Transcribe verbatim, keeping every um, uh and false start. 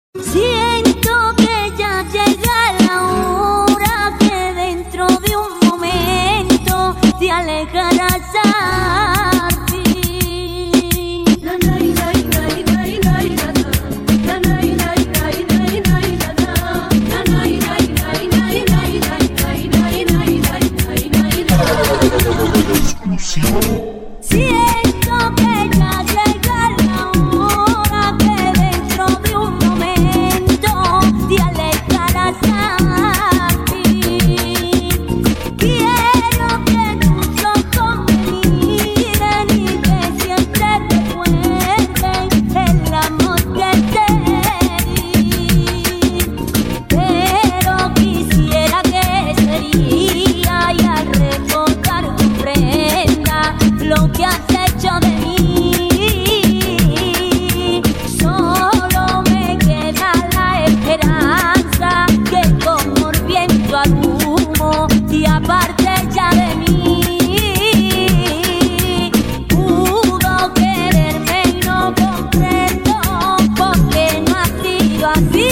Siento que ya llega la hora que dentro de un momento te alejarás al fin. Siento que ya llega la hora que dentro de un momento te alejarás al fin. Quiero que tus ojos me miren y que siempre recuerden el amor que te di. Pero quisiera que sería y al recordar tu prenda lo que has hecho de mí. Solo me queda la esperanza que como el viento al humo te apartes ya de mí. Pudo quererme y no comprendo por qué no ha sido así.